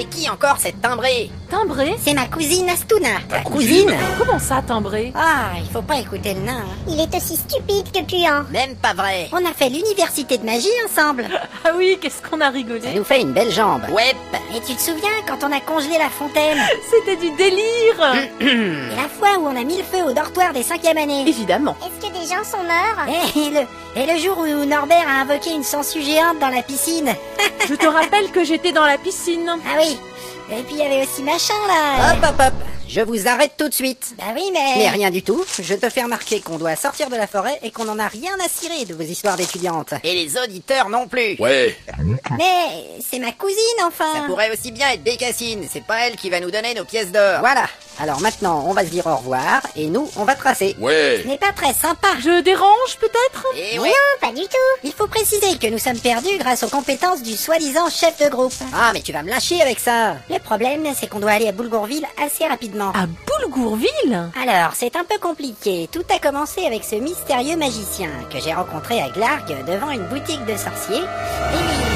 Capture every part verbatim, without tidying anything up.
C'est qui encore cette timbrée? Timbré? C'est ma cousine Astuna. Ta cousine? Comment ça, timbré? Ah, il faut pas écouter le nain. hein. Il est aussi stupide que puant. Même pas vrai. On a fait l'université de magie ensemble. Ah oui, qu'est-ce qu'on a Ça rigolé. nous fait une belle jambe. Ouais. Et tu te souviens quand on a congelé la fontaine? C'était du délire. Et la fois où on a mis le feu au dortoir des cinquième années? Évidemment. Est-ce que des gens sont morts? Et le, et le jour où Norbert a invoqué une sangsue géante dans la piscine? Je te rappelle que j'étais dans la piscine. Ah oui. Et puis il y avait aussi machin là. Hop, hop, hop. Je vous arrête tout de suite. Bah oui, mais... Mais rien du tout. Je te fais remarquer qu'on doit sortir de la forêt et qu'on n'en a rien à cirer de vos histoires d'étudiantes. Et les auditeurs non plus. Ouais. Mais c'est ma cousine enfin. Ça pourrait aussi bien être Bécassine. C'est pas elle qui va nous donner nos pièces d'or. Voilà. Alors maintenant, on va se dire au revoir et nous, on va tracer. Ouais. Ce n'est pas très sympa. Je dérange peut-être? Et Non, ouais. pas du tout. Il faut préciser que nous sommes perdus grâce aux compétences du soi-disant chef de groupe. Ah, mais tu vas me lâcher avec ça. Le problème, c'est qu'on doit aller à Boulgourville assez rapidement. À Boulgourville? Alors, c'est un peu compliqué. Tout a commencé avec ce mystérieux magicien que j'ai rencontré à Glargue devant une boutique de sorciers. Et...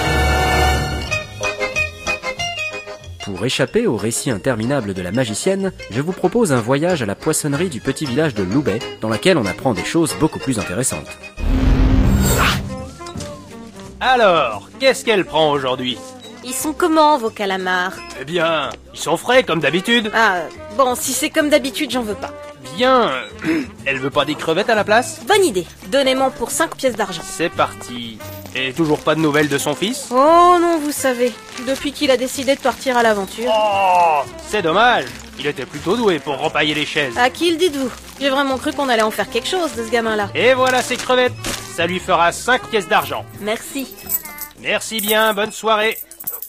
Pour échapper au récit interminable de la magicienne, je vous propose un voyage à la poissonnerie du petit village de Loubet, dans laquelle on apprend des choses beaucoup plus intéressantes. Alors, qu'est-ce qu'elle prend aujourd'hui? Ils sont comment, vos calamars? Eh bien, ils sont frais comme d'habitude. Ah, bon, si c'est comme d'habitude, j'en veux pas. Bien, elle veut pas des crevettes à la place? Bonne idée. Donnez-moi pour cinq pièces d'argent. C'est parti. Et toujours pas de nouvelles de son fils? Oh non, vous savez, depuis qu'il a décidé de partir à l'aventure. Oh, c'est dommage. Il était plutôt doué pour repailler les chaises. À qui le dites-vous? J'ai vraiment cru qu'on allait en faire quelque chose de ce gamin-là. Et voilà ses crevettes. Ça lui fera cinq pièces d'argent. Merci. Merci bien, bonne soirée.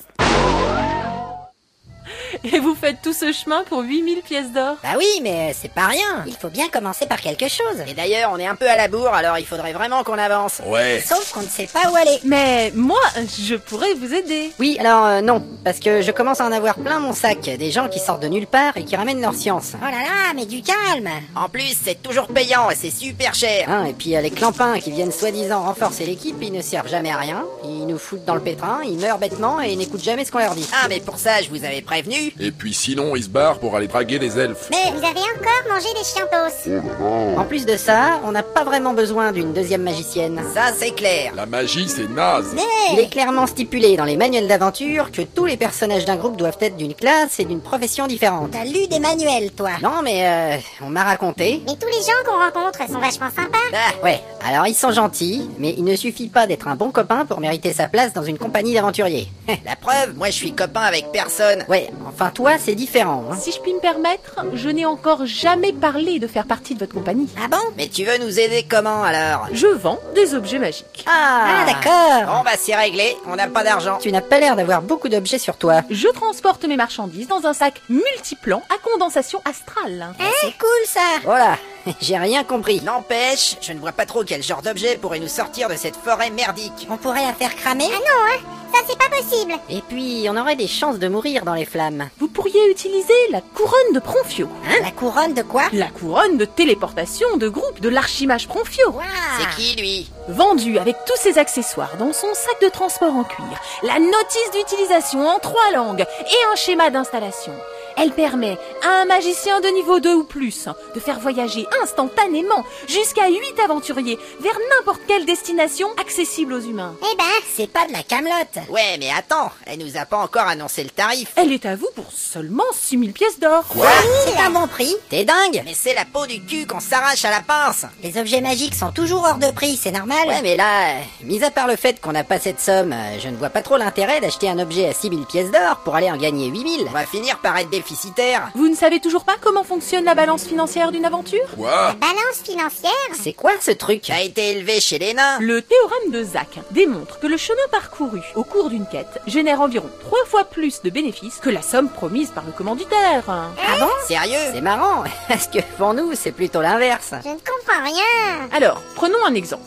Et vous faites tout ce chemin pour huit mille pièces d'or? Bah oui, mais c'est pas rien. Il faut bien commencer par quelque chose. Et d'ailleurs, on est un peu à la bourre, alors il faudrait vraiment qu'on avance. Ouais. Sauf qu'on ne sait pas où aller. Mais moi, je pourrais vous aider. Oui, alors euh, non, parce que je commence à en avoir plein mon sac. Des gens qui sortent de nulle part et qui ramènent leur science. Oh là là, mais du calme. En plus, c'est toujours payant et c'est super cher. Hein, et puis euh, les clampins qui viennent soi-disant renforcer l'équipe, ils ne servent jamais à rien. Ils nous foutent dans le pétrin, ils meurent bêtement et ils n'écoutent jamais ce qu'on leur dit. Ah, mais pour ça, je vous avais prévenu. Et puis sinon, ils se barrent pour aller draguer les elfes. Mais vous avez encore mangé des chientos. En plus de ça, on n'a pas vraiment besoin d'une deuxième magicienne. Ça, c'est clair. La magie, c'est naze. Il est clairement stipulé dans les manuels d'aventure que tous les personnages d'un groupe doivent être d'une classe et d'une profession différente. T'as lu des manuels, toi? Non, mais euh, on m'a raconté. Mais tous les gens qu'on rencontre sont vachement sympas. Ah, ouais, alors ils sont gentils, mais il ne suffit pas d'être un bon copain pour mériter sa place dans une compagnie d'aventuriers. La preuve, moi je suis copain avec personne. Ouais, enfin toi c'est différent. Hein. Si je puis me permettre, je n'ai encore jamais parlé de faire partie de votre compagnie. Ah bon? Mais tu veux nous aider comment alors? Je vends des objets magiques. Ah, Ah d'accord. Bon bah c'est réglé, on n'a pas d'argent. Tu n'as pas l'air d'avoir beaucoup d'objets sur toi. Je transporte mes marchandises dans un sac multiplan à condensation astrale. Ah, c'est cool ça. Voilà, j'ai rien compris. N'empêche, je ne vois pas trop quel genre d'objet pourrait nous sortir de cette forêt merdique. On pourrait la faire cramer? Ah non, hein, ça c'est pas possible. Et puis, on aurait des chances de mourir dans les flammes. Vous pourriez utiliser la couronne de Pronfio. Hein? La couronne de quoi? La couronne de téléportation de groupe de l'archimage Pronfio. Waouh. C'est qui lui? Vendue avec tous ses accessoires dans son sac de transport en cuir, la notice d'utilisation en trois langues et un schéma d'installation. Elle permet à un magicien de niveau deux ou plus de faire voyager instantanément jusqu'à huit aventuriers vers n'importe quelle destination accessible aux humains. Eh ben, C'est pas de la camelote. Ouais, mais attends, elle nous a pas encore annoncé le tarif. Elle est à vous pour seulement six mille pièces d'or. Quoi? C'est un bon prix. T'es dingue? Mais c'est la peau du cul qu'on s'arrache à la pince. Les objets magiques sont toujours hors de prix, c'est normal. Ouais, mais là, euh, mis à part le fait qu'on n'a pas cette somme, euh, je ne vois pas trop l'intérêt d'acheter un objet à six mille pièces d'or pour aller en gagner huit mille. On va finir par être déficitaire. Vous ne savez toujours pas comment fonctionne la balance financière d'une aventure? Quoi? balance financière. C'est quoi ce truc? Qui a été élevé chez les nains? Le théorème de Zach démontre que le chemin parcouru au cours d'une quête génère environ trois fois plus de bénéfices que la somme promise par le commanditaire. Ah bon? Sérieux? C'est marrant, parce que pour nous, c'est plutôt l'inverse. Je ne comprends rien. Alors, prenons un exemple.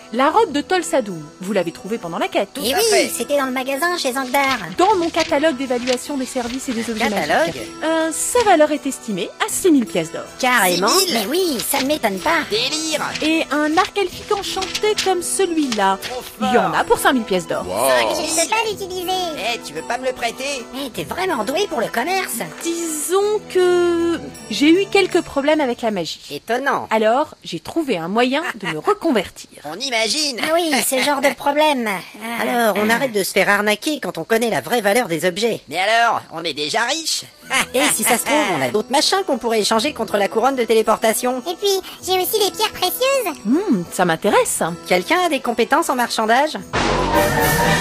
La robe de Tol Sadoun, vous l'avez trouvée pendant la quête. Et à oui, fait. c'était dans le magasin chez Zangdar. Dans mon catalogue d'évaluation des services et des objets Catalogue magiques. Euh, sa valeur est estimée à six mille pièces d'or. Carrément. six mille. Mais oui, ça ne m'étonne pas. Délire. Et un arc elfique enchanté comme celui-là, Trop il y en fort. a pour cinq mille pièces d'or. Wow. Je ne peux pas l'utiliser. Eh, tu veux pas me le prêter? Eh, t'es vraiment doué pour le commerce. Disons que j'ai eu quelques problèmes avec la magie. Étonnant. Alors, j'ai trouvé un moyen de me reconvertir. On imagine. Ah oui, ce genre de problème. Ah, Alors, on arrête de se faire arnaquer quand on connaît la vraie valeur des objets. Mais alors, on est déjà riche. Et si ça se trouve, on a d'autres machins qu'on pourrait échanger contre la couronne de téléportation. Et puis, j'ai aussi des pierres précieuses. Hmm, ça m'intéresse. Quelqu'un a des compétences en marchandage ?